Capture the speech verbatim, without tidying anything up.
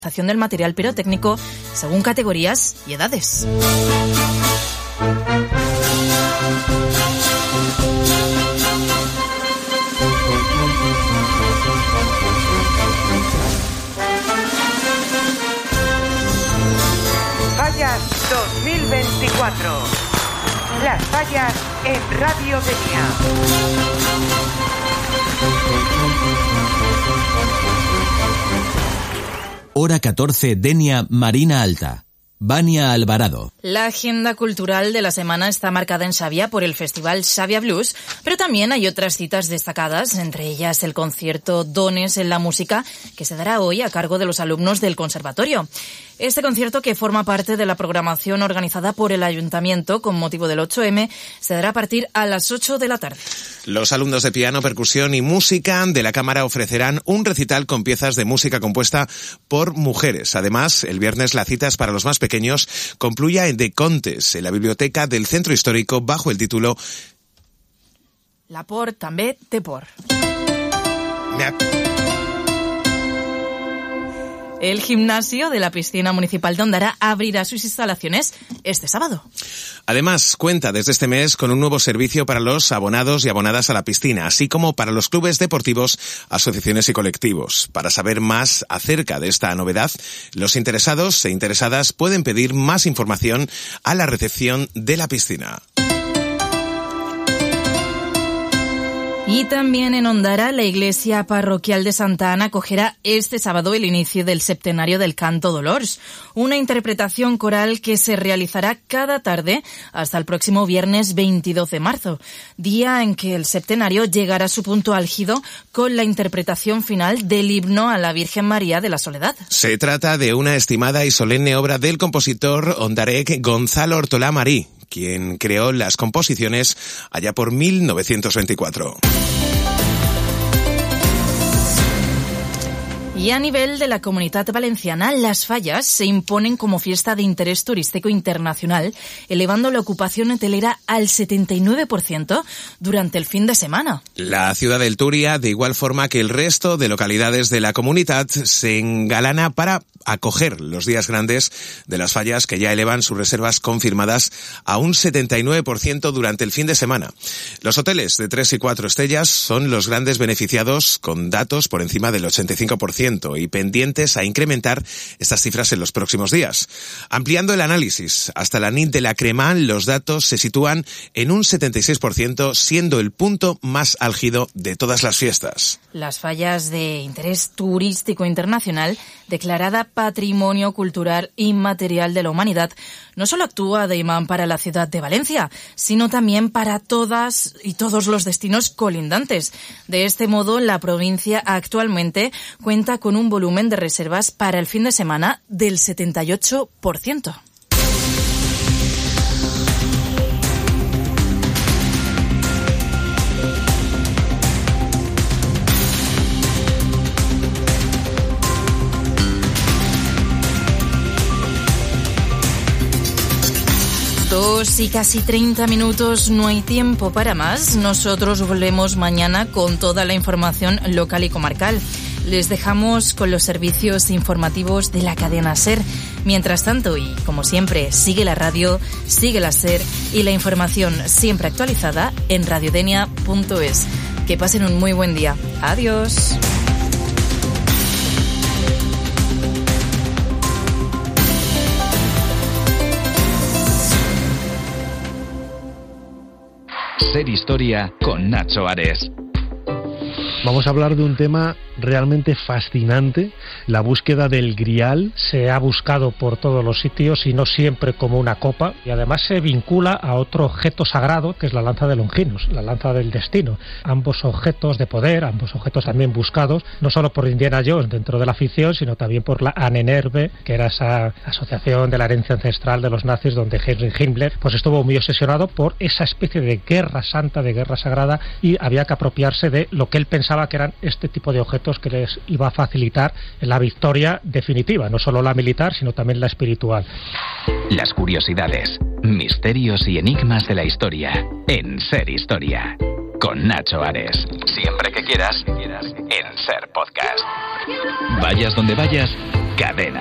del material pirotécnico según categorías y edades. Fallas dos mil veinticuatro. Las fallas en Radio Denia. Hora catorce, Denia, Marina Alta. Vania Alvarado. La agenda cultural de la semana está marcada en Xavia por el festival Xavia Blues, pero también hay otras citas destacadas, entre ellas el concierto Dones en la Música, que se dará hoy a cargo de los alumnos del conservatorio. Este concierto, que forma parte de la programación organizada por el Ayuntamiento con motivo del ocho eme, se dará a partir a las ocho de la tarde. Los alumnos de piano, percusión y música de la Cámara ofrecerán un recital con piezas de música compuesta por mujeres. Además, el viernes la cita es para los más pequeños con Pluja en De Contes, en la biblioteca del Centro Histórico, bajo el título La por també té por. El gimnasio de la piscina municipal de Ondara abrirá sus instalaciones este sábado. Además, cuenta desde este mes con un nuevo servicio para los abonados y abonadas a la piscina, así como para los clubes deportivos, asociaciones y colectivos. Para saber más acerca de esta novedad, los interesados e interesadas pueden pedir más información a la recepción de la piscina. Y también en Ondara, la iglesia parroquial de Santa Ana acogerá este sábado el inicio del septenario del Canto Dolors, una interpretación coral que se realizará cada tarde hasta el próximo viernes veintidós de marzo, día en que el septenario llegará a su punto álgido con la interpretación final del himno a la Virgen María de la Soledad. Se trata de una estimada y solemne obra del compositor ondarec Gonzalo Ortolá Marí, quien creó las composiciones allá por mil novecientos veinticuatro. Y a nivel de la Comunitat Valenciana, las fallas se imponen como fiesta de interés turístico internacional, elevando la ocupación hotelera al setenta y nueve por ciento durante el fin de semana. La ciudad del Túria, de igual forma que el resto de localidades de la Comunitat, se engalana para acoger los días grandes de las fallas, que ya elevan sus reservas confirmadas a un setenta y nueve por ciento durante el fin de semana. Los hoteles de tres y cuatro estrellas son los grandes beneficiados, con datos por encima del ochenta y cinco por ciento y pendientes a incrementar estas cifras en los próximos días. Ampliando el análisis hasta la nit de la Crema, los datos se sitúan en un setenta y seis por ciento, siendo el punto más álgido de todas las fiestas. Las fallas de interés turístico internacional, declarada Patrimonio Cultural Inmaterial de la Humanidad, no solo actúa de imán para la ciudad de Valencia, sino también para todas y todos los destinos colindantes. De este modo, la provincia actualmente cuenta con un volumen de reservas para el fin de semana del setenta y ocho por ciento. Dos y casi treinta minutos, no hay tiempo para más. Nosotros volvemos mañana con toda la información local y comarcal. Les dejamos con los servicios informativos de la cadena SER. Mientras tanto, y como siempre, sigue la radio, sigue la SER y la información siempre actualizada en radiodenia punto es. Que pasen un muy buen día. Adiós. Ser Historia con Nacho Ares. Vamos a hablar de un tema realmente fascinante, la búsqueda del grial. Se ha buscado por todos los sitios y no siempre como una copa, y además se vincula a otro objeto sagrado que es la lanza de Longinos, la lanza del destino. Ambos objetos de poder, ambos objetos también buscados, no solo por Indiana Jones dentro de la ficción, sino también por la Ahnenerbe, que era esa asociación de la herencia ancestral de los nazis, donde Heinrich Himmler pues estuvo muy obsesionado por esa especie de guerra santa, de guerra sagrada, y había que apropiarse de lo que él pensaba que eran este tipo de objetos que les iba a facilitar la victoria definitiva, no solo la militar, sino también la espiritual. Las curiosidades, misterios y enigmas de la historia en Ser Historia, con Nacho Ares. Siempre que quieras, en Ser Podcast. Vayas donde vayas, Cadena